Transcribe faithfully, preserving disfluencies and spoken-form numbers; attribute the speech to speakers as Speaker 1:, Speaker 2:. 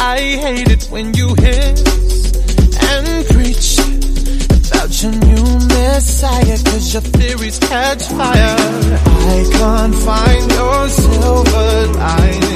Speaker 1: I hate it when you hiss and preach about your new messiah, cause your theories catch fire. I can't find your silver lining.